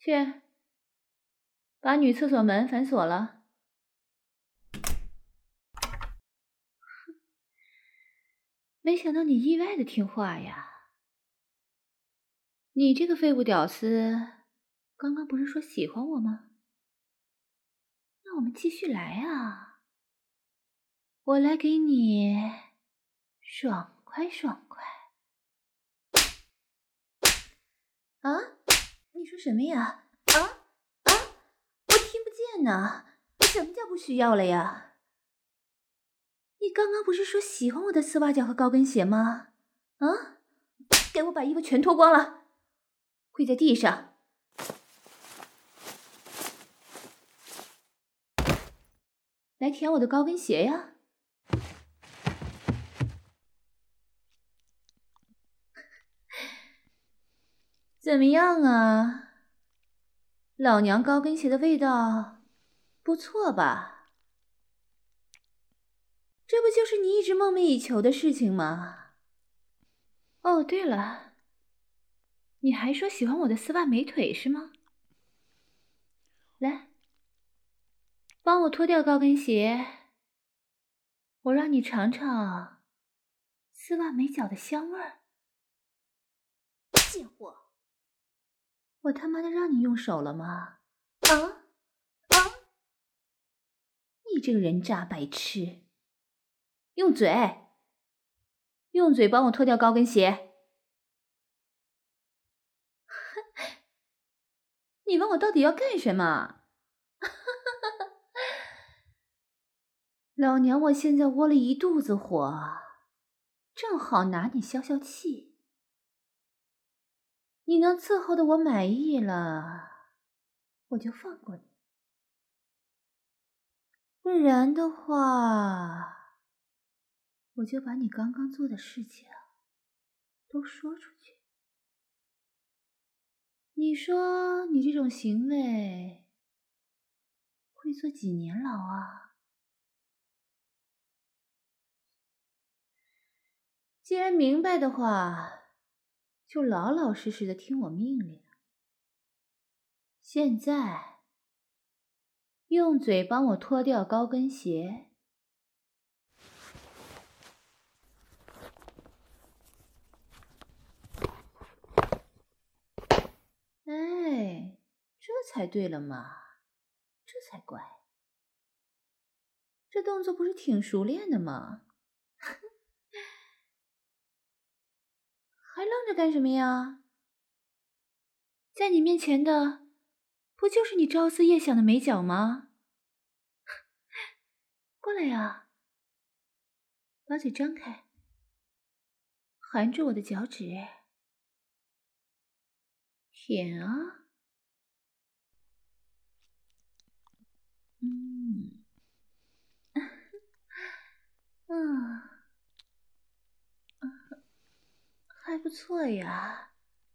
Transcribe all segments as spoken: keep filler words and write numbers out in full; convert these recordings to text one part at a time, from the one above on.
去，把女厕所门反锁了。没想到你意外的听话呀！你这个废物屌丝，刚刚不是说喜欢我吗？那我们继续来啊！我来给你爽快爽快。啊？你说什么呀？啊啊！我听不见呢。什么叫不需要了呀？你刚刚不是说喜欢我的丝袜脚和高跟鞋吗？啊！给我把衣服全脱光了，跪在地上。来舔我的高跟鞋呀！怎么样啊？老娘高跟鞋的味道不错吧？这不就是你一直梦寐以求的事情吗？哦，对了，你还说喜欢我的丝袜美腿是吗？来，帮我脱掉高跟鞋，我让你尝尝丝袜美脚的香味儿。贱货！我他妈的让你用手了吗？啊啊！你这个人渣白痴！用嘴，用嘴帮我脱掉高跟鞋。你问我到底要干什么？老娘我现在窝了一肚子火，正好拿你消消气。你能伺候的我满意了，我就放过你。不然的话，我就把你刚刚做的事情都说出去。你说你这种行为会坐几年牢啊？既然明白的话，就老老实实的听我命令。现在，用嘴帮我脱掉高跟鞋。哎，这才对了嘛，这才乖。这动作不是挺熟练的吗？还愣着干什么呀？在你面前的，不就是你朝思夜想的美脚吗？过来呀，把嘴张开，含住我的脚趾，舔啊！嗯，嗯，还不错呀。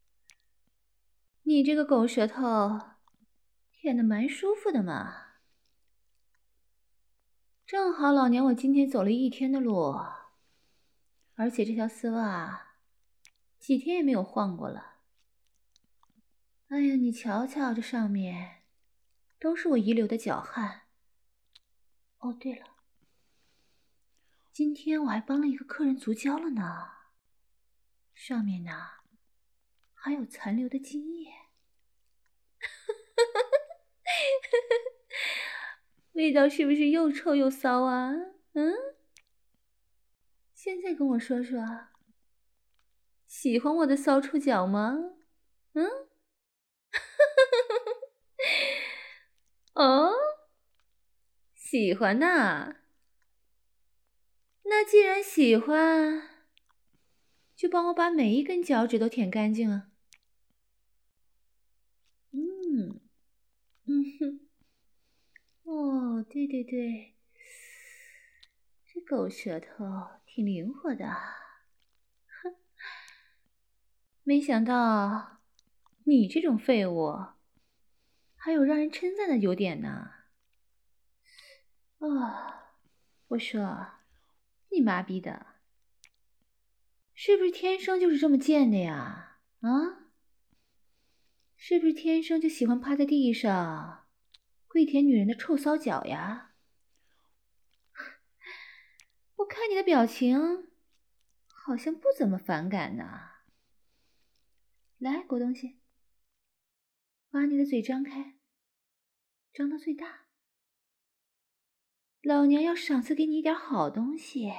你这个狗舌头，舔得蛮舒服的嘛。正好老娘我今天走了一天的路，而且这条丝袜几天也没有换过了。哎呀，你瞧瞧，这上面都是我遗留的脚汗。哦，对了，今天我还帮了一个客人足交了呢，上面呢还有残留的精液。味道是不是又臭又骚啊？嗯？现在跟我说说，喜欢我的骚触角吗？嗯？哦，喜欢呐。那既然喜欢，就帮我把每一根脚趾都舔干净啊。嗯，嗯哼。哦，对对对，这狗舌头挺灵活的。哼，没想到你这种废物还有让人称赞的优点呢。啊，我说，你妈逼的，是不是天生就是这么贱的呀？啊？ 是不是天生就喜欢趴在地上跪舔女人的臭骚脚呀？我看你的表情好像不怎么反感呢。来，狗东西，把你的嘴张开，张到最大。老娘要赏赐给你一点好东西。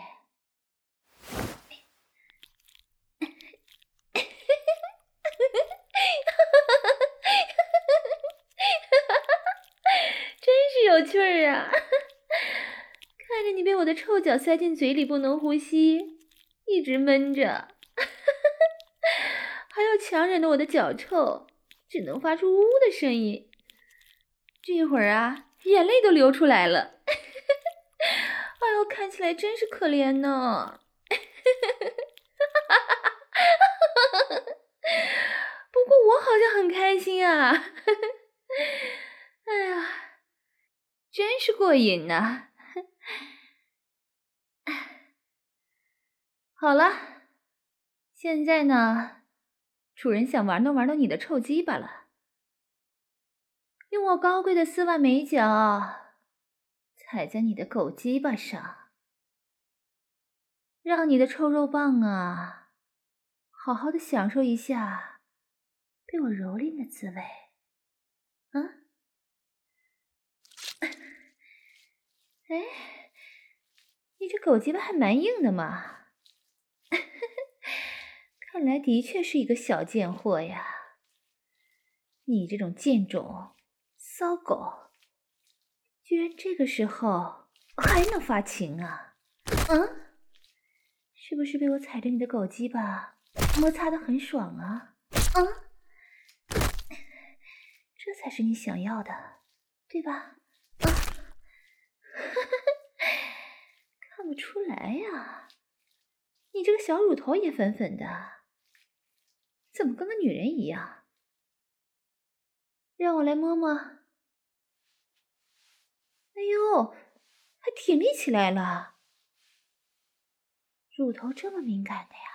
真是有趣儿啊！看着你被我的臭脚塞进嘴里不能呼吸，一直闷着，还要强忍着我的脚臭，只能发出呜的声音。这会儿啊，眼泪都流出来了。哎呦，看起来真是可怜呢。不过我好像很开心啊。哎呀，真是过瘾呢。好了，现在呢，主人想玩弄玩弄你的臭鸡巴了。用我高贵的丝袜美脚踩在你的狗鸡巴上，让你的臭肉棒啊好好的享受一下被我蹂躏的滋味。啊？哎，你这狗鸡巴还蛮硬的嘛。看来的确是一个小贱货呀。你这种贱种骚狗，居然这个时候还能发情啊？嗯？是不是被我踩着你的狗鸡巴摩擦得很爽啊？嗯？这才是你想要的，对吧？啊、看不出来呀，你这个小乳头也粉粉的，怎么跟个女人一样？让我来摸摸。哎呦，还挺立起来了。乳头这么敏感的呀？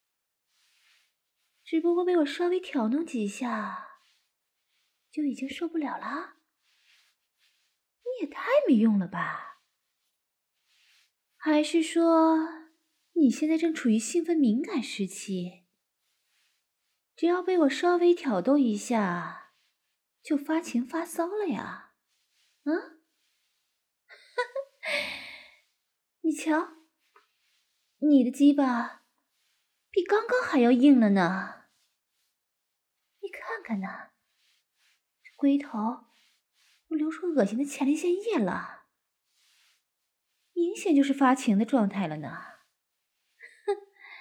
只不过被我稍微挑弄几下，就已经受不了了？你也太没用了吧？还是说你现在正处于兴奋敏感时期，只要被我稍微挑逗一下就发情发骚了呀？嗯？你瞧，你的鸡巴比刚刚还要硬了呢。你看看呐，这龟头都流出恶心的前列腺液了，明显就是发情的状态了呢。哼，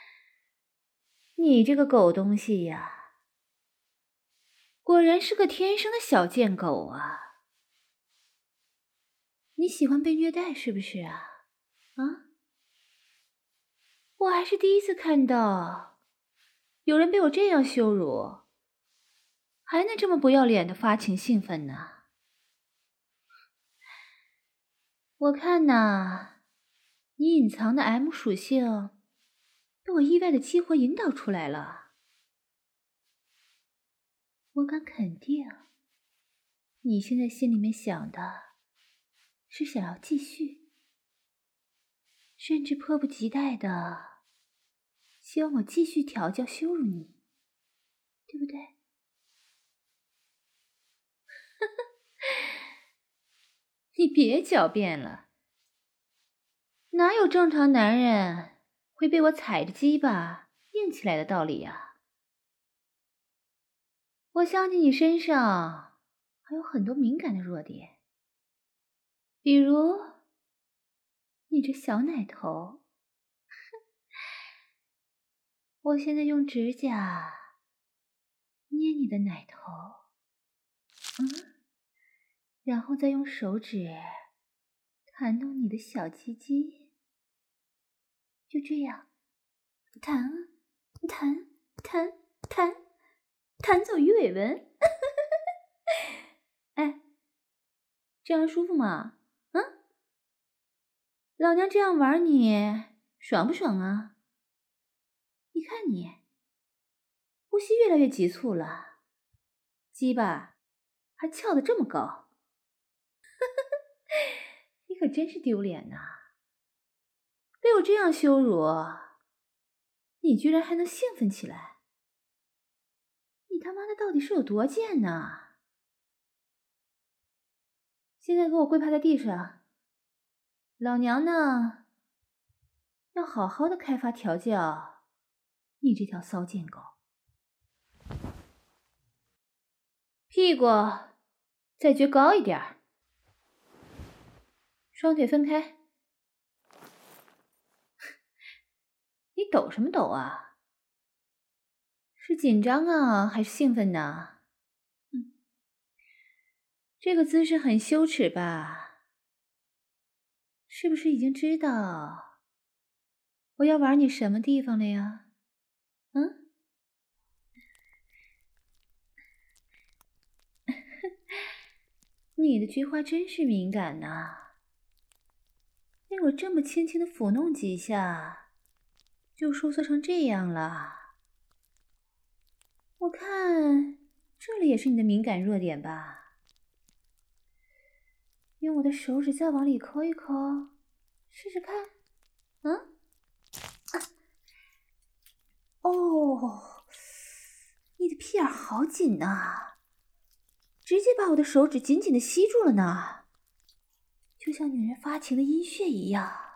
你这个狗东西呀，果然是个天生的小贱狗啊！你喜欢被虐待是不是啊？啊？我还是第一次看到有人被我这样羞辱，还能这么不要脸的发情兴奋呢。我看呐，你隐藏的 M 属性被我意外的激活引导出来了。我敢肯定，你现在心里面想的是想要继续，甚至迫不及待的希望我继续调教羞辱你，对不对？你别狡辩了，哪有正常男人会被我踩着鸡巴硬起来的道理呀？我相信你身上还有很多敏感的弱点，比如你这小奶头。我现在用指甲捏你的奶头，嗯，然后再用手指弹动你的小鸡鸡，就这样弹弹弹弹弹走鱼尾纹。哎，这样舒服吗？嗯，老娘这样玩你爽不爽啊？你看你呼吸越来越急促了， 鸡巴还翘得这么高，你可真是丢脸呐！被我这样羞辱，你居然还能兴奋起来？你他妈的到底是有多贱呢？现在给我跪趴在地上，老娘呢要好好的开发调教你这条骚贱狗。屁股再撅高一点，双腿分开。你抖什么抖啊？是紧张啊，还是兴奋呢？嗯，这个姿势很羞耻吧？是不是已经知道我要玩你什么地方了呀？嗯？你的菊花真是敏感呐，被我这么轻轻的抚弄几下，就收缩成这样了。我看这里也是你的敏感弱点吧？用我的手指再往里抠一抠，试试看。嗯？啊、哦，你的屁眼好紧呐，直接把我的手指紧紧的吸住了呢，就像女人发情的阴穴一样。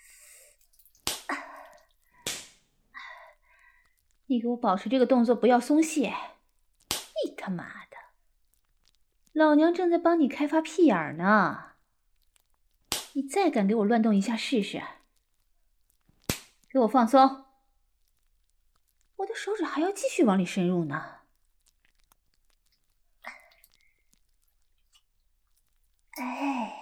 你给我保持这个动作，不要松懈！你他妈的，老娘正在帮你开发屁眼呢，你再敢给我乱动一下试试！给我放松！我的手指还要继续往里深入呢。哎，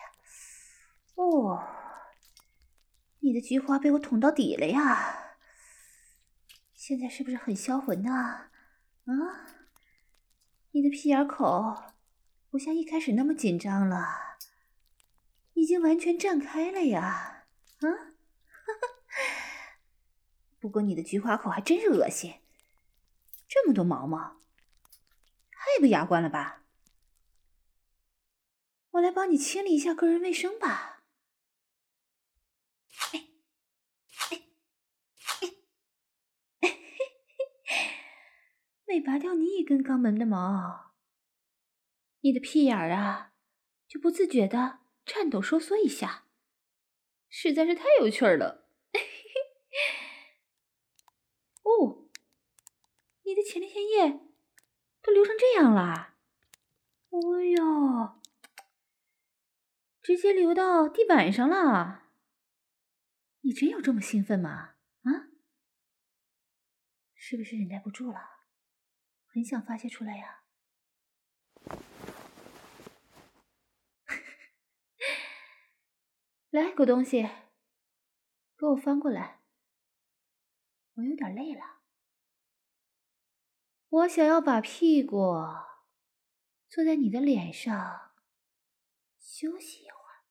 哦，你的菊花被我捅到底了呀！现在是不是很销魂呢？啊，你的屁眼口不像一开始那么紧张了，已经完全绽开了呀！啊，不过你的菊花口还真是恶心，这么多毛毛，太不雅观了吧？我来帮你清理一下个人卫生吧。哎哎哎每拔掉你一根肛门的毛，你的屁眼儿啊就不自觉的颤抖收缩一下，实在是太有趣了。哦，你的前列腺液都流成这样了，哎呦，直接流到地板上了。你真有这么兴奋吗？啊？是不是忍耐不住了，很想发泄出来呀？来，狗东西，给我翻过来，我有点累了，我想要把屁股坐在你的脸上休息一会儿。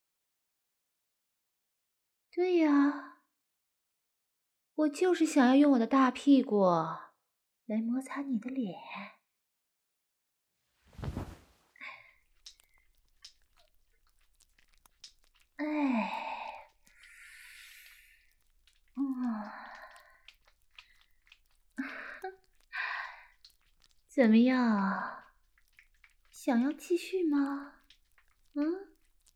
对呀，我就是想要用我的大屁股来摩擦你的脸。哎，嗯，怎么样？想要继续吗？嗯？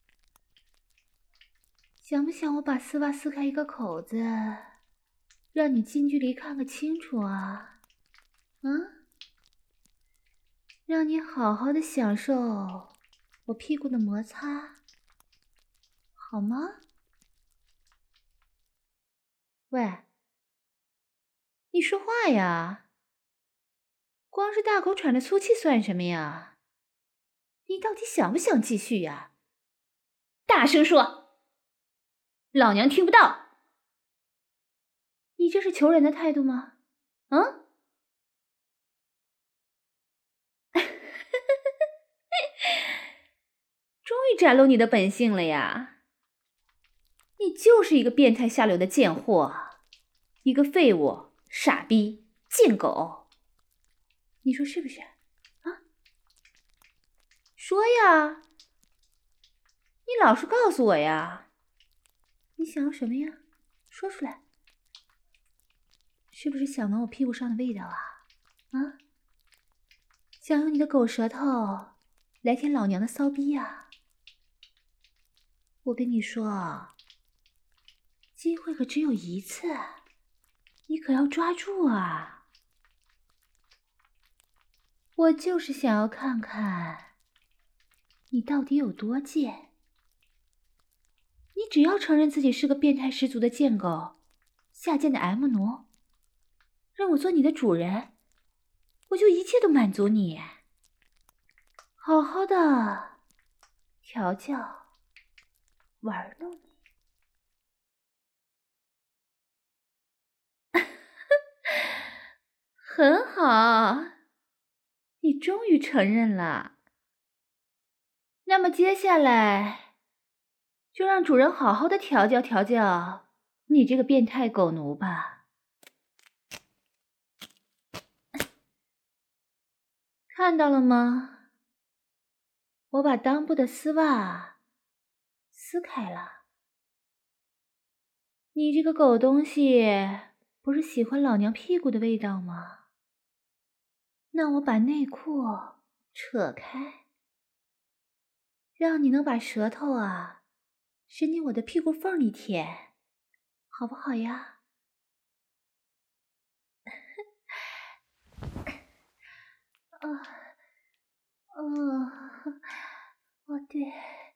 想不想我把丝袜撕开一个口子，让你近距离看个清楚啊？嗯？让你好好的享受我屁股的摩擦，好吗？喂，你说话呀！光是大口喘着粗气算什么呀？你到底想不想继续呀？大声说，老娘听不到！你这是求人的态度吗？嗯？终于展露你的本性了呀！你就是一个变态下流的贱货，一个废物、傻逼、贱狗，你说是不是？啊？ 说呀，你老实告诉我呀，你想要什么呀？说出来。是不是想闻我屁股上的味道啊？啊？想用你的狗舌头来舔老娘的骚逼呀？我跟你说，机会可只有一次，你可要抓住啊！我就是想要看看你到底有多贱。你只要承认自己是个变态十足的贱狗，下贱的 M 奴，让我做你的主人，我就一切都满足你。好好的调教玩弄你。很好，你终于承认了。那么接下来就让主人好好的调教调教你这个变态狗奴吧。看到了吗？我把裆部的丝袜撕开了。你这个狗东西，不是喜欢老娘屁股的味道吗？那我把内裤扯开，让你能把舌头啊伸进我的屁股缝里舔，好不好呀？啊，哦，哦对，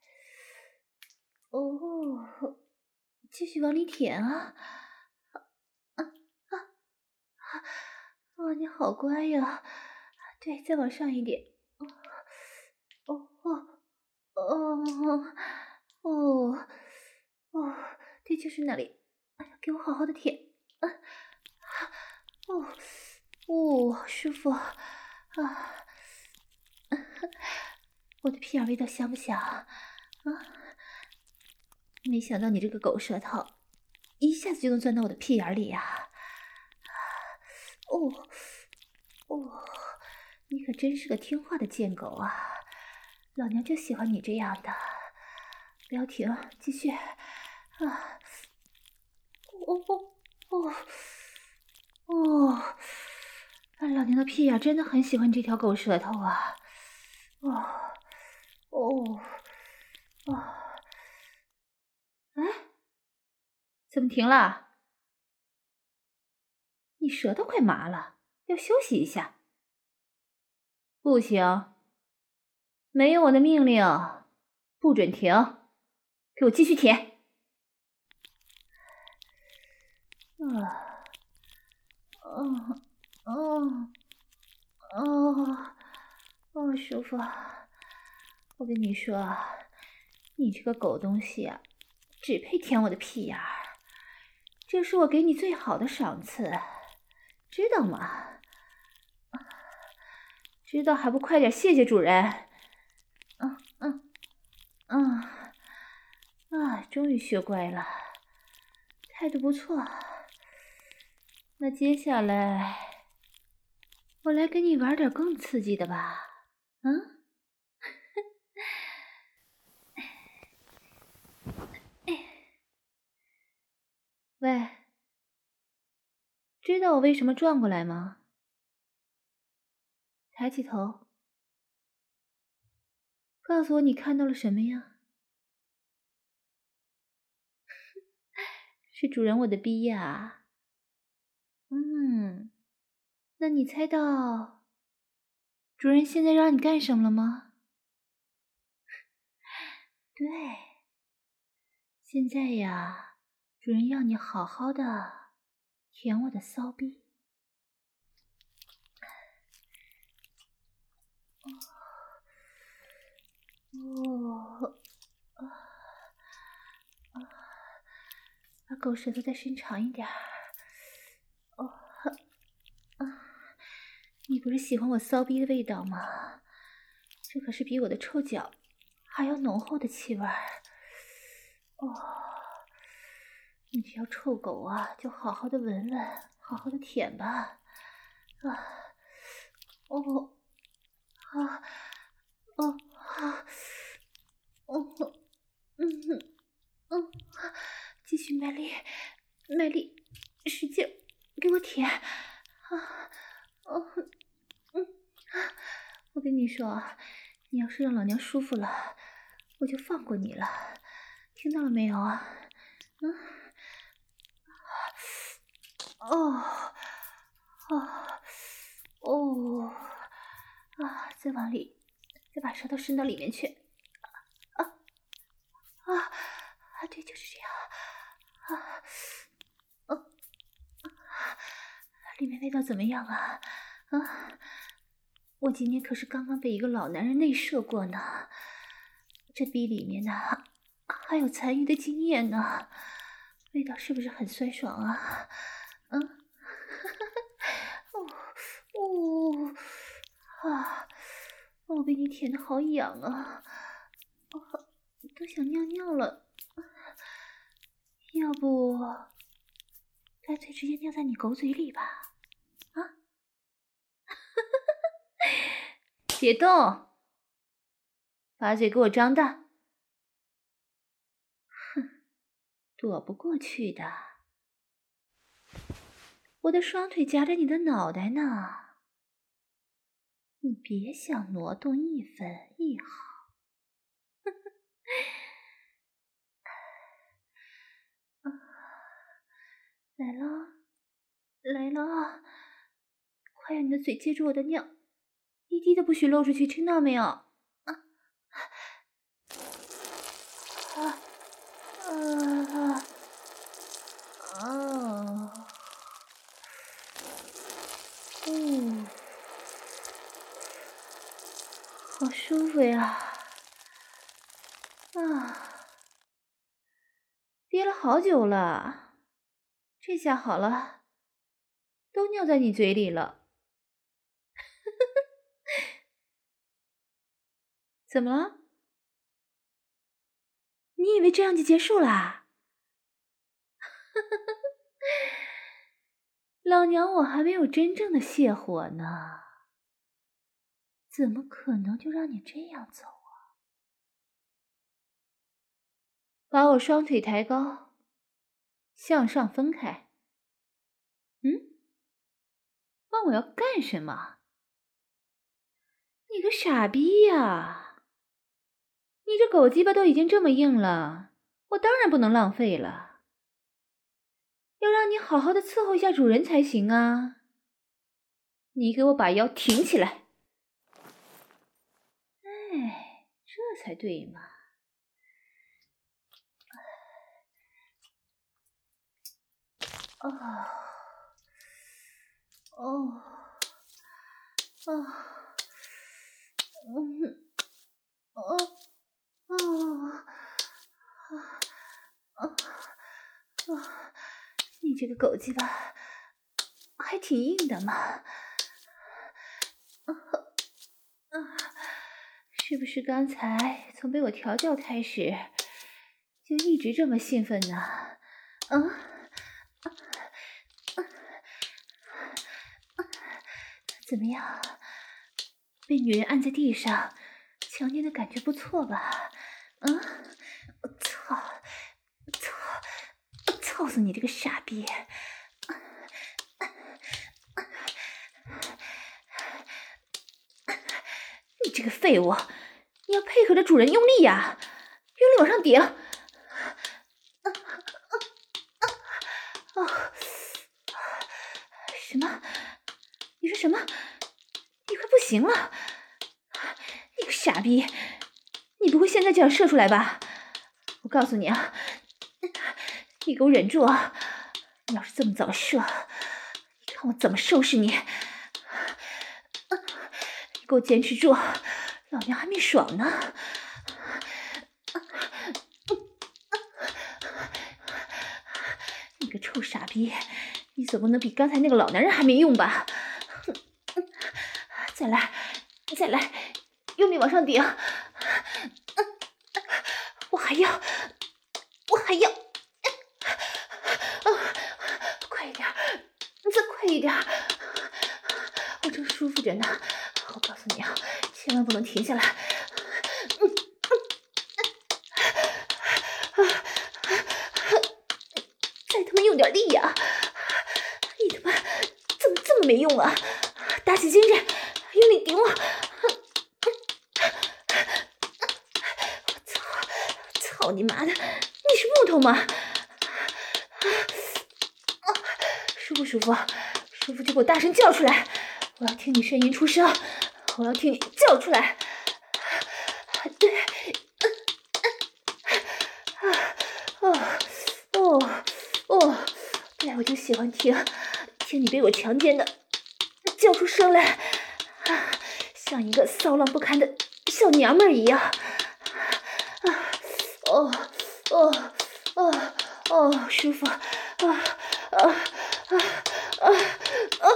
哦，继续往里舔啊！啊啊啊！哦，你好乖呀！对，再往上一点。哦哦哦哦哦，对，就是那里。哎呀，给我好好的舔。啊，哦哦，好舒服啊！我的屁眼味道香不香啊？没想到你这个狗舌头一下子就能钻到我的屁眼里呀！哦哦，你可真是个听话的贱狗啊！老娘就喜欢你这样的。不要停，继续啊！哦哦哦哦！老娘的屁眼真的很喜欢这条狗舌头啊！哦哦哦！哎，怎么停了？你舌头快麻了，要休息一下。不行，没有我的命令，不准停，给我继续舔。啊，哦哦哦哦，舒服。我跟你说，你这个狗东西啊，只配舔我的屁眼儿，这是我给你最好的赏赐，知道吗？知道还不快点谢谢主人？嗯嗯嗯啊，终于学乖了，态度不错。那接下来我来跟你玩点更刺激的吧。嗯。喂，知道我为什么转过来吗？抬起头，告诉我你看到了什么呀？是主人我的逼呀。嗯，那你猜到主人现在让你干什么了吗？对，现在呀，主人要你好好的舔我的骚逼。哦，啊啊，把狗舌头再伸长一点儿。哦，啊，你不是喜欢我骚逼的味道吗？这可是比我的臭脚还要浓厚的气味儿。哦，你这条臭狗啊，就好好的闻闻，好好的舔吧。啊，哦，啊，哦，啊， 哦，嗯嗯，继续卖力，卖力，使劲给我舔啊！哦，嗯，我跟你说，你要是让老娘舒服了，我就放过你了，听到了没有啊？嗯，哦，哦，哦，啊，再往里，再把舌头伸到里面去，啊啊啊！对，就是这样，啊，哦，里面味道怎么样啊？啊，我今天可是刚刚被一个老男人内射过呢，这逼里面呢还有残余的精液呢，味道是不是很酸爽啊？嗯，哦哦啊，我被你舔得好痒啊，哦，都想尿尿了，要不干脆直接尿在你狗嘴里吧？啊，别动，把嘴给我张大。哼，躲不过去的。我的双腿夹着你的脑袋呢，你别想挪动一分一毫。啊，来了，来了，快用你的嘴接住我的尿，一滴都不许漏出去，听到没有？啊啊啊啊！嗯，好舒服呀！啊，憋了好久了，这下好了，都尿在你嘴里了。怎么了？你以为这样就结束啦？老娘我还没有真正的泄火呢，怎么可能就让你这样走啊？把我双腿抬高，向上分开。嗯？问我要干什么？你个傻逼呀！你这狗鸡巴都已经这么硬了，我当然不能浪费了，要让你好好的伺候一下主人才行啊！你给我把腰挺起来。哎，这才对嘛！哦，哦，哦，嗯，哦，哦，啊，啊，你这个狗鸡巴还挺硬的嘛！啊，是不是刚才从被我调教开始，就一直这么兴奋呢？啊，怎么样？被女人按在地上，强奸的感觉不错吧？啊！我操！操！操死你这个傻逼！你这个废物！你要配合着主人用力呀，用力往上顶！哦，什么？你说什么？你快不行了！你个傻逼！你不会现在就要射出来吧？我告诉你啊，你给我忍住啊！你要是这么早射，你看我怎么收拾你！你给我坚持住，老娘还没爽呢！你个臭傻逼，你总不能比刚才那个老男人还没用吧？再来，再来，用力往上顶！我还要，我还要！快一点，再快一点！我正舒服着呢，我告诉你啊，千万不能停下来！ 点力呀！你他妈怎么这么没用啊？打起精神，用力顶我！我操！操你妈的！你是木头吗？舒不舒服？舒服就给我大声叫出来！我要听你呻吟出声，我要听你叫出来！对，哦哦哦，对，我就喜欢听听你被我强奸的叫出声来，像一个骚浪不堪的小娘们儿一样。哦哦哦哦，舒服！啊啊啊啊啊！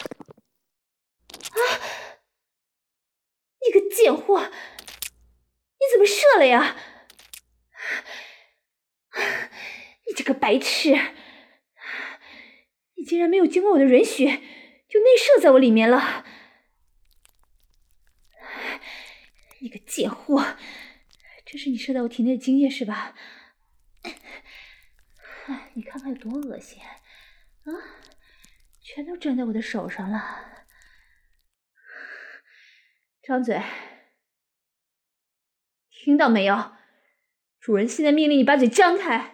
你个贱货，你怎么射了呀？你这个白痴，你竟然没有经过我的允许就内射在我里面了！你个贱货，这是你射在我体内的精液是吧？你看看有多恶心啊！全都粘在我的手上了。张嘴，听到没有？主人现在命令你把嘴张开。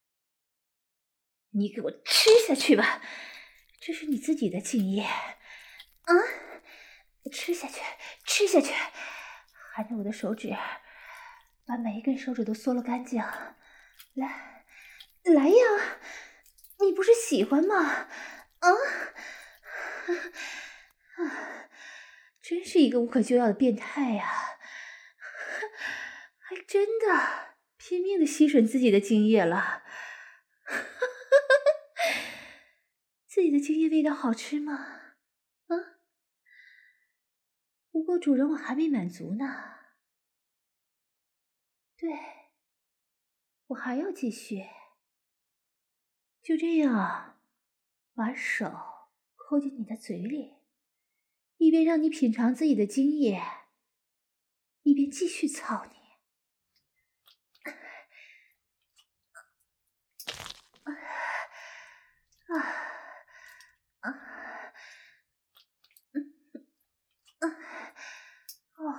你给我吃下去吧，这是你自己的精液。啊，吃下去，吃下去，含着我的手指，把每一根手指都嗦了干净。来，来呀！你不是喜欢吗？啊，啊，真是一个无可救药的变态呀！还真的拼命的吸吮自己的精液了。自己的精液味道好吃吗？啊？不过主人我还没满足呢。对，我还要继续。就这样，把手抠进你的嘴里，一边让你品尝自己的精液，一边继续操你。啊啊嗯啊哦，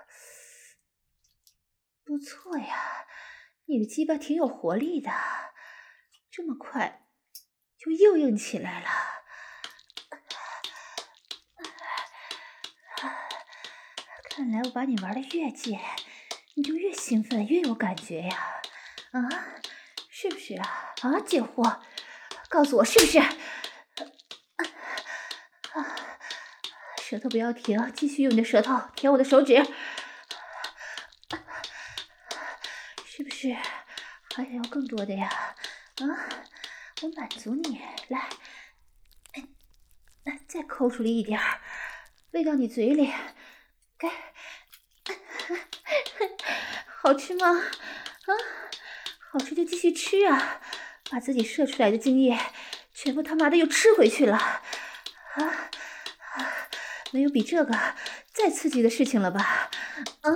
不错呀，你的鸡巴挺有活力的，这么快就硬硬起来了。看来我把你玩的越贱，你就越兴奋，越有感觉呀！啊，是不是啊？啊，贱货，告诉我是不是？啊，舌头不要停，继续用你的舌头舔我的手指，是不是？还想要更多的呀？啊，我满足你，来，再抠出来一点儿，喂到你嘴里，该。好吃吗？啊，好吃就继续吃啊！把自己射出来的精液全部他妈的又吃回去了啊！没有比这个再刺激的事情了吧？啊！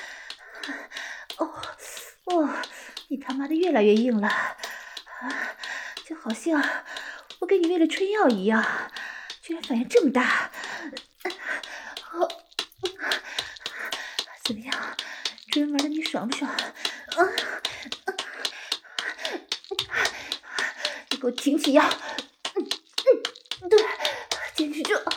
哦哦，你他妈的越来越硬了啊！就好像我给你喂了春药一样，居然反应这么大！哦，怎么样？主人玩的你爽不爽？啊！你给我挺起腰！嗯嗯，对，坚持住！啊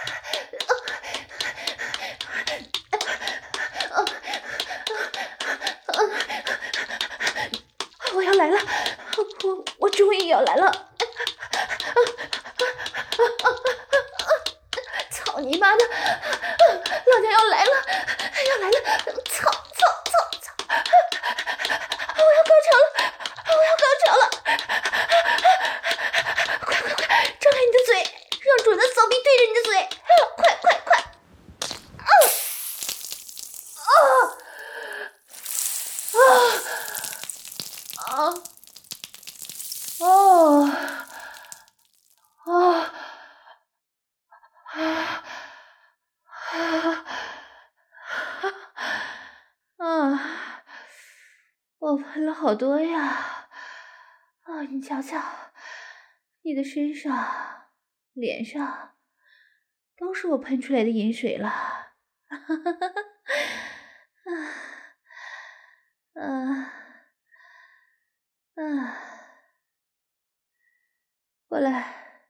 啊啊！我要来了！我我终于要来了！操你妈的！老娘要来了！要来了！操操操操！我要高潮了！我要高潮了！快快快，张开你的嘴，让主人的骚逼对着你的嘴！快快快！啊啊啊！哦哦啊啊啊！我喷了好多呀！啊，你瞧瞧， 你的身上、脸上都是我喷出来的饮水了。啊啊啊！过来，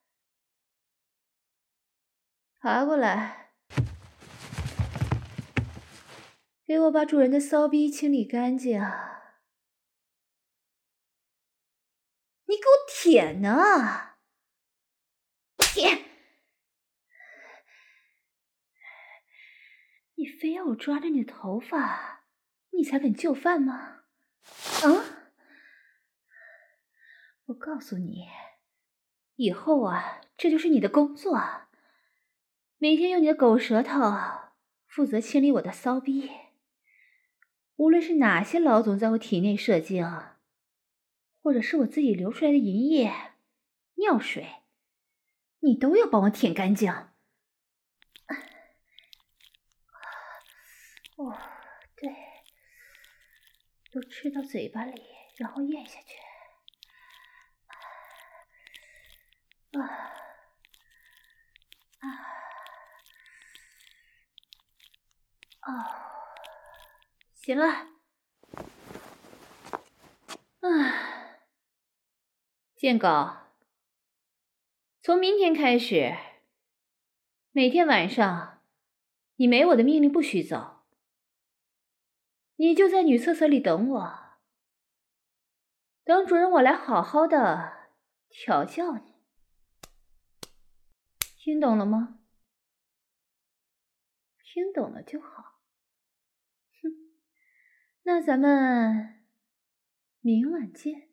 爬过来，给我把主人的骚逼清理干净。你给我舔呢！舔！你非要我抓着你的头发，你才肯就范吗？啊！我告诉你，以后啊，这就是你的工作，每天用你的狗舌头负责清理我的骚逼。无论是哪些老总在我体内射精，或者是我自己流出来的淫液、尿水，你都要帮我舔干净。哦，对，都吃到嘴巴里，然后咽下去。啊啊哦，行了。啊，贱狗，从明天开始，每天晚上你没我的命令不许走，你就在女厕所里等我，等主人我来好好的调教你，听懂了吗？听懂了就好。哼，那咱们明晚见。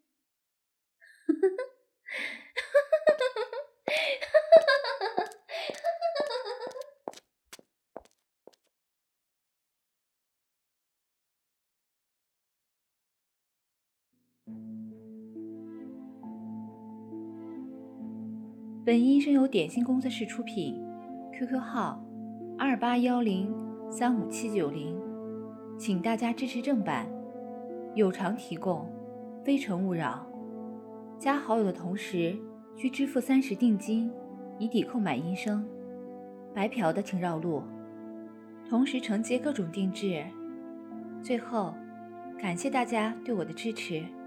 本音声由点心工作室出品 ，Q Q 号二八幺零三五七九零，请大家支持正版，有偿提供，非诚勿扰。加好友的同时需支付三十定金，以抵购买音声。白嫖的请绕路，同时承接各种定制。最后，感谢大家对我的支持。